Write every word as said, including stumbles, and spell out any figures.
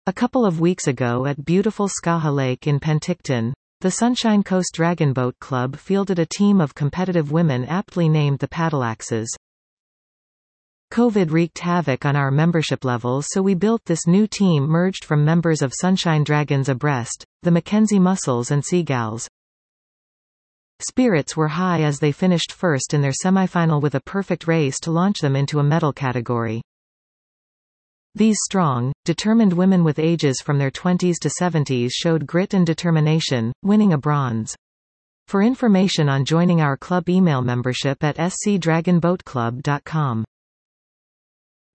A couple of weeks ago at beautiful Skaha Lake in Penticton, the Sunshine Coast Dragon Boat Club fielded a team of competitive women aptly named the Paddleaxes. COVID wreaked havoc on our membership levels, so we built this new team merged from members of Sunshine Dragons abreast, the Mackenzie Mussels and Seagals. Spirits were high as they finished first in their semifinal with a perfect race to launch them into a medal category. These strong, determined women with ages from their twenties to seventies showed grit and determination, winning a bronze. For information on joining our club, email membership at s c dragon boat club dot com.